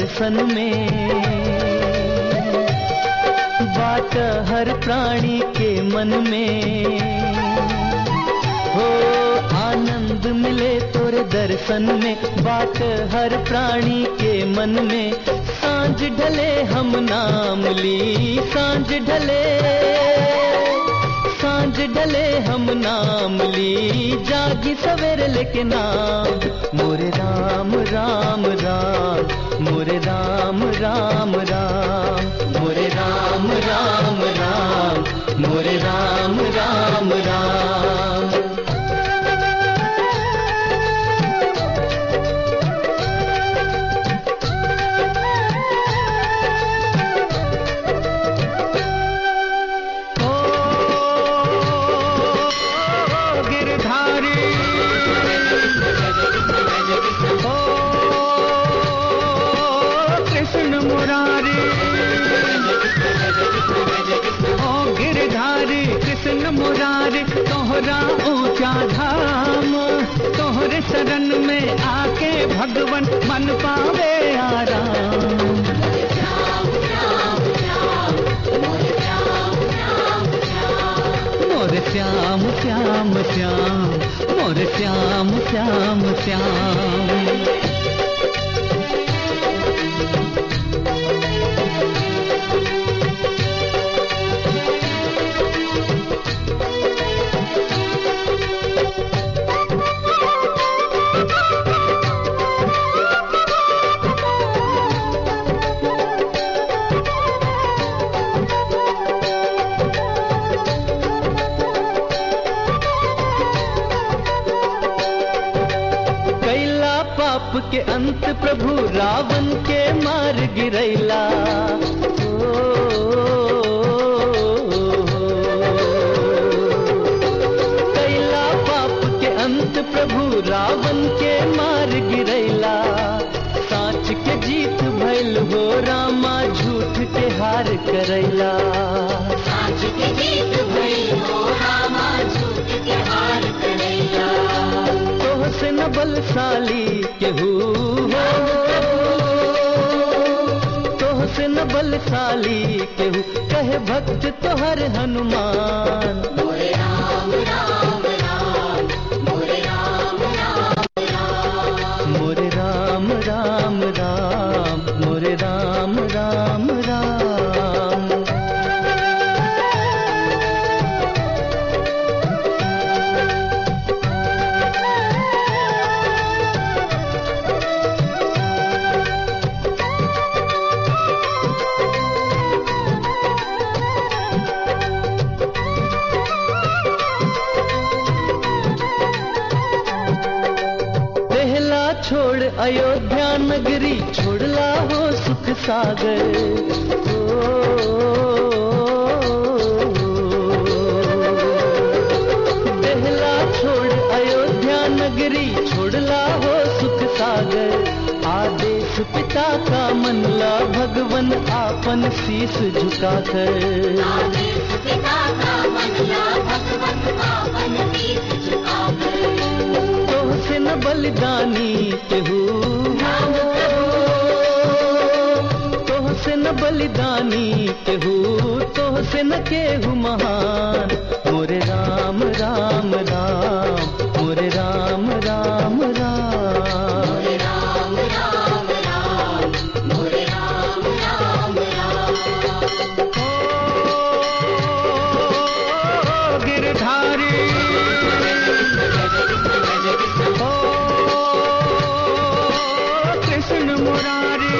दर्शन में। बात हर प्राणी के मन में हो, आनंद मिले तोरे दर्शन में। बात हर प्राणी के मन में। सांझ ढले हम नाम ली, सांझ ढले, सांझ ढले हम नाम ली। जागी सवेरे लेके नाम मोरे राम राम राम, मोरे राम राम राम, मोरे राम राम राम, मोरे राम राम राम। मुरारी तोहरा ऊंचा धाम, तोहरे शरण में आके भगवन मन पावे आराम। मोरे श्याम श्याम श्याम, मोरे श्याम श्याम श्याम। के अंत प्रभु रावण के मार गिरैला। कैला पाप के अंत प्रभु रावण के मार गिरैला। साँच के जीत भइल हो रामा, झूठ के हार करैला। साँच के जीत भइल हो रामा, झूठ के हार करैला। से न बलशाली केहू हो, तोह से न बलशाली केहू, कहे भक्त तोहर हनुमान। मोरे राम राम राम, मोरे राम राम राम, मोरे राम राम राम, मोरे राम राम राम। छोड़ अयोध्या नगरी, छोड़ला हो सुख सागर। देहला छोड़ अयोध्या नगरी, छोड़ला हो सुख सागर। आदेश पिता का मनला भगवन आपन शीश झुकाकर। आदेश पिता का मनला भगवन आपन शीश झुकाकर। तोह से न बलिदानी केहू, तोह से न बलिदानी केहू, तोह से न केहू महान। मोरे राम राम राम, मोरे राम राम राम, मोरे राम राम राम, मोरे राम राम राम। ओ गिरधारी, ओ कृष्ण मुरारी,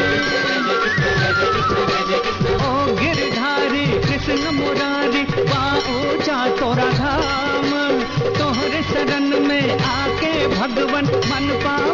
ओ गिरधारी कृष्ण मुरारी। ऊंचा तोरा धाम, तोहरे शरण में आके भगवन मन पा